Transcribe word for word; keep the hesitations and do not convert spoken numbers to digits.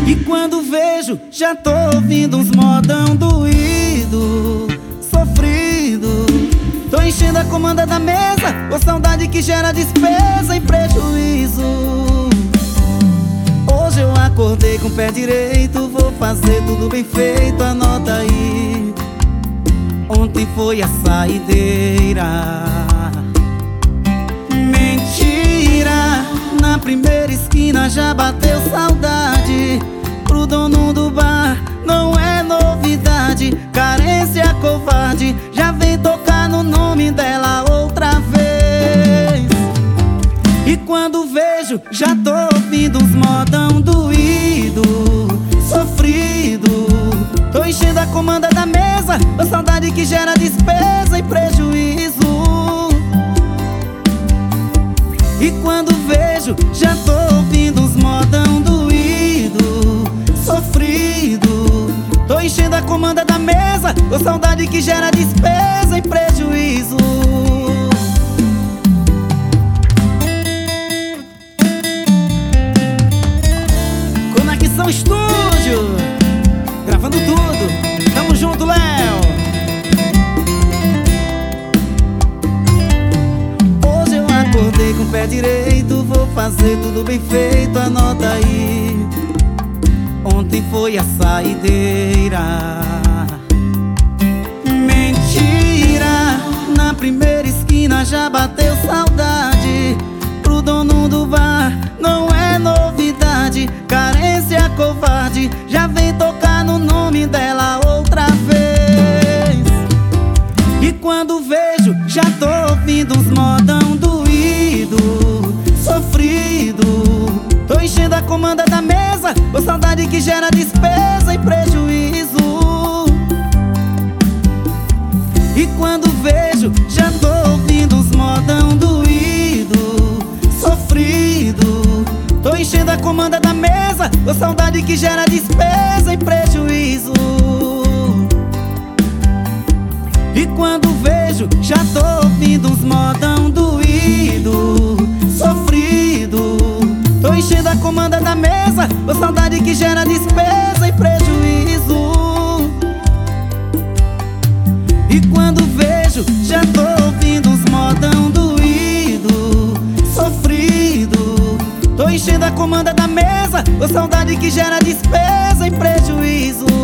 E quando vejo, já tô ouvindo uns modão doído, sofrido. Tô enchendo a comanda da mesa, com saudade que gera despesa e prejuízo. Hoje eu acordei com o pé direito, vou fazer tudo bem feito, anota aí. Ontem foi a saideira. Mentira, na primeira esquina já bateu saudade. Pro dono do bar não é novidade. Carência covarde, já vem tocar no nome dela outra vez. E quando vejo, já tô ouvindo uns modão doído, sofrido. Tô enchendo a comanda da mesa, a saudade que gera despesa e prejuízo. E quando vejo, já tô ouvindo uns modão doído, sofrido. Tô enchendo a comanda da mesa, com saudade que gera despesa e prejuízo. Conexão Estúdio, gravando tudo. Tamo junto, Léo. Hoje eu acordei com o pé direito, vou fazer tudo bem feito, anota aí. Ontem foi a saideira. Mentira, na primeira esquina já bateu saudade. Pro dono do bar não é novidade. Carência covarde, já vem tocar no nome dela outra vez. E quando vejo, já tô ouvindo uns modão doído, sofrido. Tô enchendo a comanda da mesa, com saudade que gera despesa e prejuízo. E quando vejo, já tô ouvindo uns modão doído, sofrido. Tô enchendo a comanda da mesa, com saudade que gera despesa e prejuízo. E quando vejo, já tô ouvindo uns modão doído, sofrido. Tô enchendo a comanda da mesa, com saudade que gera despesa e prejuízo. E quando vejo, já tô ouvindo uns modão doído, sofrido. Tô enchendo a comanda da mesa, com saudade que gera despesa e prejuízo.